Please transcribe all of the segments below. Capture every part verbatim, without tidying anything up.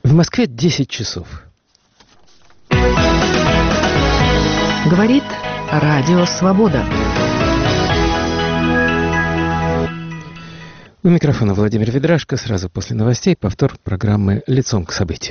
В Москве десять часов. Говорит Радио Свобода. У микрофона Владимир Ведрашко. Сразу после новостей повтор программы «Лицом к событию».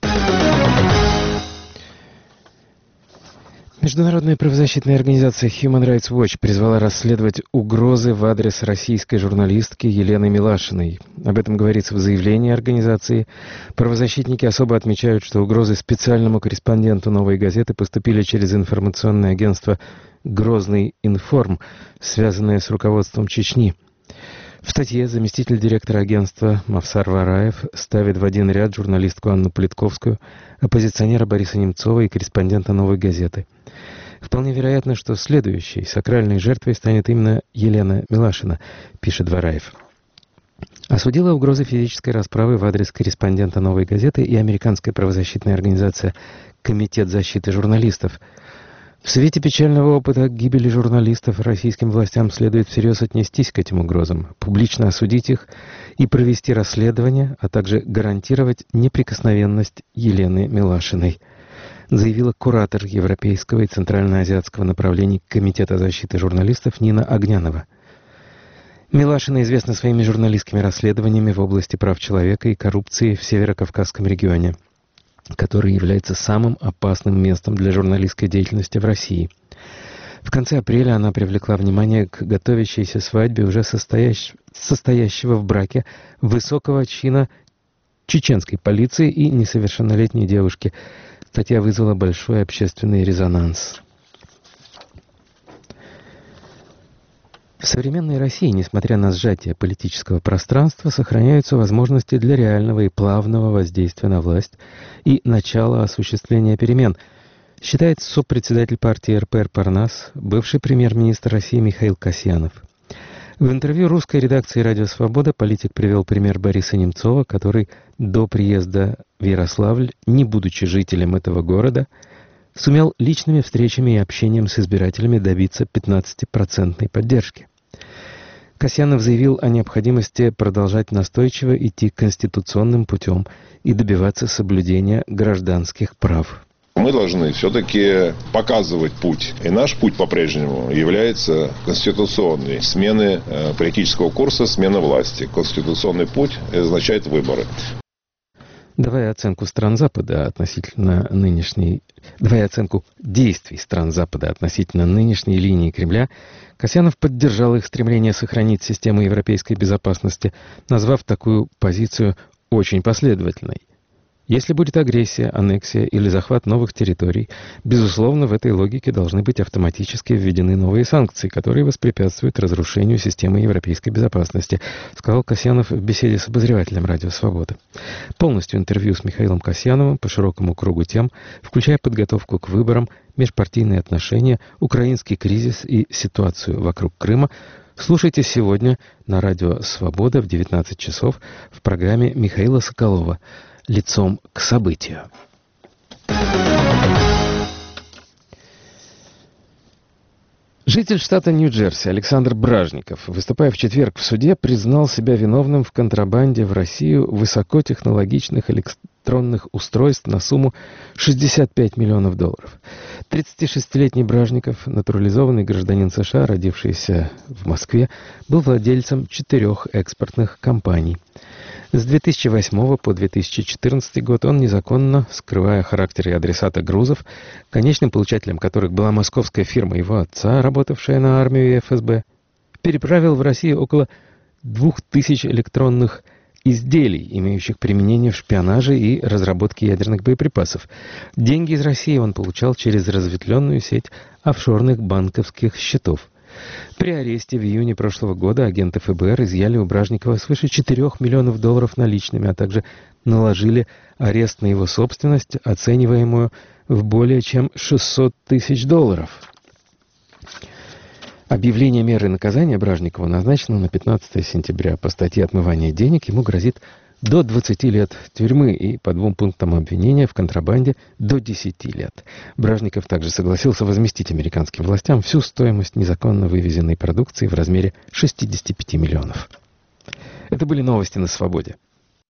Международная правозащитная организация Human Rights Watch призвала расследовать угрозы в адрес российской журналистки Елены Милашиной. Об этом говорится в заявлении организации. Правозащитники особо отмечают, что угрозы специальному корреспонденту «Новой газеты» поступили через информационное агентство «Грозный информ», связанное с руководством Чечни. В статье заместитель директора агентства Мавсар Вараев ставит в один ряд журналистку Анну Политковскую, оппозиционера Бориса Немцова и корреспондента «Новой газеты». Вполне вероятно, что следующей сакральной жертвой станет именно Елена Милашина, пишет Вараев. Осудила угрозы физической расправы в адрес корреспондента «Новой газеты» и американская правозащитная организация «Комитет защиты журналистов». В свете печального опыта гибели журналистов российским властям следует всерьез отнестись к этим угрозам, публично осудить их и провести расследование, а также гарантировать неприкосновенность Елены Милашиной, заявила куратор Европейского и Центральноазиатского направлений Комитета защиты журналистов Нина Огнянова. Милашина известна своими журналистскими расследованиями в области прав человека и коррупции в Северо-Кавказском регионе, который является самым опасным местом для журналистской деятельности в России. В конце апреля она привлекла внимание к готовящейся свадьбе уже состоящ... состоящего в браке высокого чина чеченской полиции и несовершеннолетней девушки. Статья вызвала большой общественный резонанс. В современной России, несмотря на сжатие политического пространства, сохраняются возможности для реального и плавного воздействия на власть и начала осуществления перемен, считает сопредседатель партии эр пэ эр «Парнас», бывший премьер-министр России Михаил Касьянов. В интервью русской редакции «Радио Свобода» политик привел пример Бориса Немцова, который до приезда в Ярославль, не будучи жителем этого города, сумел личными встречами и общением с избирателями добиться пятнадцатипроцентной поддержки. Касьянов заявил о необходимости продолжать настойчиво идти конституционным путем и добиваться соблюдения гражданских прав. Мы должны все-таки показывать путь. И наш путь по-прежнему является конституционный. Смены э, политического курса, смена власти. Конституционный путь означает выборы. Давая оценку стран Запада относительно нынешней... Давая оценку действий стран Запада относительно нынешней линии Кремля, Касьянов поддержал их стремление сохранить систему европейской безопасности, назвав такую позицию очень последовательной. Если будет агрессия, аннексия или захват новых территорий, безусловно, в этой логике должны быть автоматически введены новые санкции, которые воспрепятствуют разрушению системы европейской безопасности, сказал Касьянов в беседе с обозревателем «Радио Свобода». Полностью интервью с Михаилом Касьяновым по широкому кругу тем, включая подготовку к выборам, межпартийные отношения, украинский кризис и ситуацию вокруг Крыма, слушайте сегодня на «Радио Свобода» в девятнадцать часов в программе Михаила Соколова «Лицом к событию». Житель штата Нью-Джерси Александр Бражников, выступая в четверг в суде, признал себя виновным в контрабанде в Россию высокотехнологичных электронных устройств на сумму шестьдесят пять миллионов долларов. тридцатишестилетний Бражников, натурализованный гражданин США, родившийся в Москве, был владельцем четырех экспортных компаний. С две тысячи восьмого по две тысячи четырнадцатый год он незаконно, скрывая характер и адресата грузов, конечным получателем которых была московская фирма его отца, работавшая на армию и эф эс бэ, переправил в Россию около двух тысяч электронных изделий, имеющих применение в шпионаже и разработке ядерных боеприпасов. Деньги из России он получал через разветвленную сеть офшорных банковских счетов. При аресте в июне прошлого года агенты эф бэ эр изъяли у Бражникова свыше четырёх миллионов долларов наличными, а также наложили арест на его собственность, оцениваемую в более чем шестьсот тысяч долларов. Объявление меры наказания Бражникову назначено на пятнадцатое сентября. По статье «Отмывание денег» ему грозит до двадцати лет тюрьмы и по двум пунктам обвинения в контрабанде до десяти лет. Бражников также согласился возместить американским властям всю стоимость незаконно вывезенной продукции в размере шестидесяти пяти миллионов. Это были новости на «Свободе».